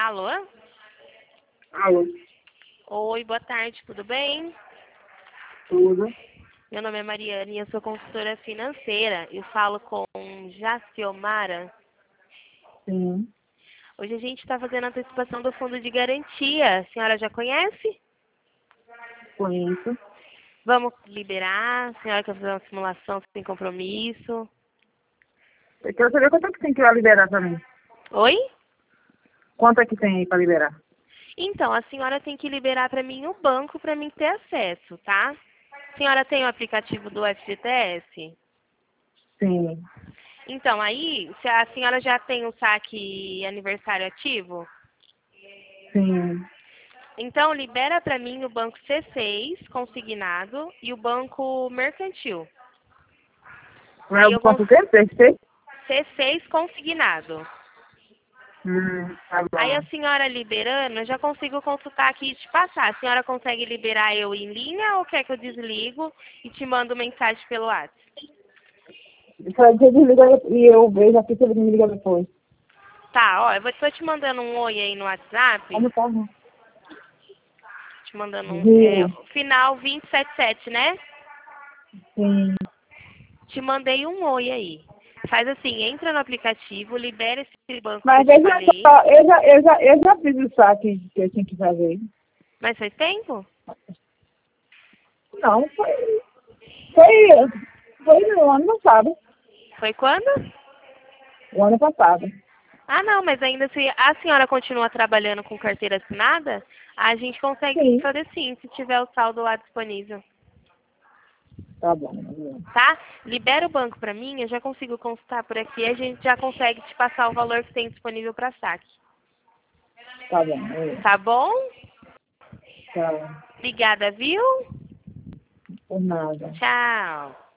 Alô? Alô, Oi, boa tarde, tudo bem? tudo? Meu nome é Mariane e eu sou consultora financeira. Eu falo com Jaciomara. Sim, Hoje a gente está fazendo a antecipação do fundo de garantia. A senhora já conhece? conheço. Vamos liberar? A senhora quer fazer uma simulação sem compromisso? Eu quero saber quanto é que tem que ir lá liberar pra mim. Oi? Quanto é que tem aí pra liberar? Então, a senhora tem que liberar para mim o banco para mim ter acesso, tá? A senhora tem o aplicativo do FGTS? Sim, Então, aí, se a senhora já tem o saque aniversário ativo? sim. Então, libera para mim o banco C6 consignado e o banco mercantil. Não é Aí o eu vou banco que prestei? C6 consignado. Tá Aí a bom. senhora liberando, eu já consigo consultar aqui e te passar. A senhora consegue liberar eu em linha ou quer que eu desligo e te mando mensagem pelo WhatsApp? Só desliga e eu vejo aqui se ele me liga depois. Tá, ó, eu vou tô te mandando um oi aí no WhatsApp. Como tá? Te mandando Viu? final 277, né? Sim. Te mandei um oi aí. Faz assim, entra no aplicativo, libera esse banco que eu Mas te veja falei. só, eu já fiz o saque que eu tinha que fazer. Mas faz tempo? Não, foi no ano passado. Foi quando? O ano passado. Ah, não, mas ainda se a senhora continua trabalhando com carteira assinada, a gente consegue Sim. fazer sim, se tiver o saldo lá disponível. Tá bom. Tá? Libera o banco pra mim, eu já consigo consultar por aqui, a gente já consegue te passar o valor que tem disponível para saque. Tá bom. Tá bom? Tá. Obrigada, viu? Por nada. Tchau.